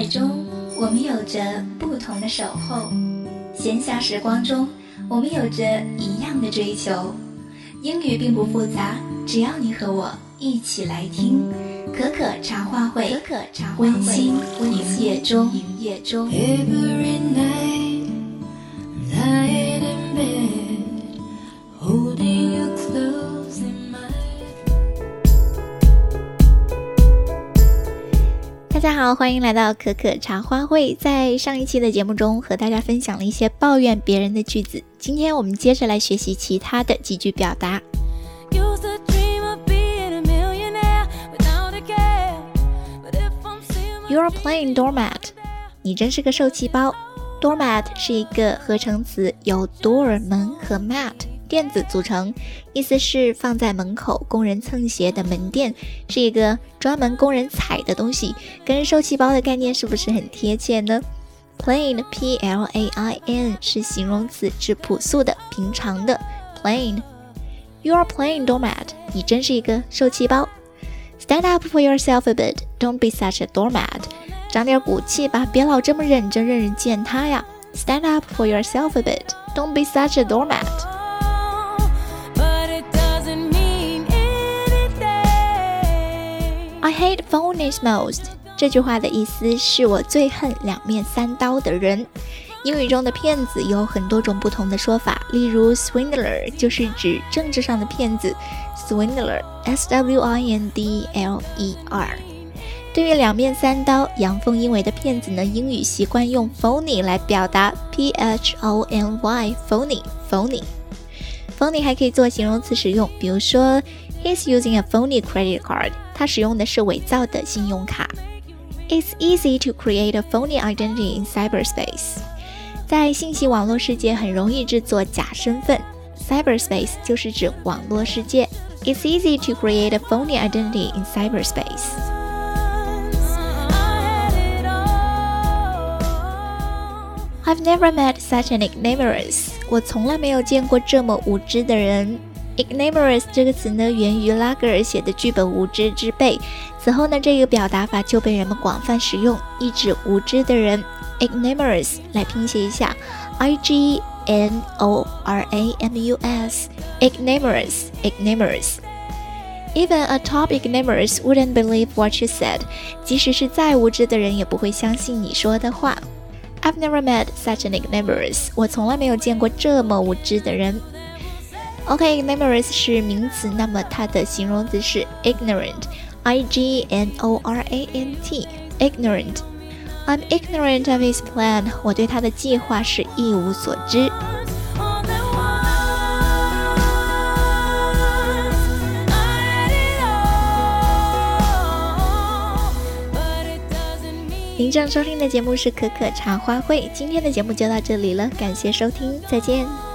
中，我们有着不同的守候；闲暇时光中，我们有着一样的追求。英语并不复杂，只要你和我一起来听。可可茶话会，温馨营业中。 Every night, lying in bed, holding you close in my. 大家好，欢迎来到可可茶话会。在上一期的节目中，和大家分享了一些抱怨别人的句子。今天我们接着来学习其他的几句表达。You are playing doormat. 你真是个受气包。Doormat 是一个合成词，由 door 门和 mat 垫子组成，意思是放在门口供人蹭鞋的门垫，是一个专门供人踩的东西，跟受气包的概念是不是很贴切呢？ Plain P-L-A-I-N 是形容词，指朴素的、平常的 plain。 You are playing doormat. 你真是一个受气包。Stand up for yourself a bit. Don't be such a doormat. 长点骨气吧，別老這麼忍着任人踐踏呀。Stand up for yourself a bit. Don't be such a doormat. I hate phonies most. 这句话的意思是我最恨两面三刀的人。英语中的骗子有很多种不同的说法，例如 swindler 就是指政治上的骗子 swindler S-W-I-N-D-L-E-R。 对于两面三刀、阳奉阴违的骗子呢，英语习惯用 phony 来表达 P-H-O-N-Y phony。 phony 还可以做形容词使用，比如说 He's using a phony credit card. 他使用的是伪造的信用卡。 It's easy to create a phony identity in cyberspace. 在信息网络世界很容易制作假身份。 Cyberspace 就是指网络世界。 It's easy to create a phony identity in cyberspace. I've never met such an ignoramus. 我从来没有见过这么无知的人。 Ignoramus 这个词呢，源于拉格尔写的剧本《无知之辈》，此后呢，这个表达法就被人们广泛使用，意指无知的人。Ignoramus 来拼写一下 I-G-N-O-R-A-M-U-S Ignoramus. Even a top ignoramus wouldn't believe what you said. 即使是再无知的人也不会相信你说的话。 I've never met such an ignoramus. 我从来没有见过这么无知的人。OK, ignoramus 是名词，那么它的形容词是 ignorant. I-G-N-O-R-A-N-T Ignorant. I'm ignorant of his plan. 我对他的计划是一无所知。您正收听的节目是可可茶话会，今天的节目就到这里了，感谢收听，再见。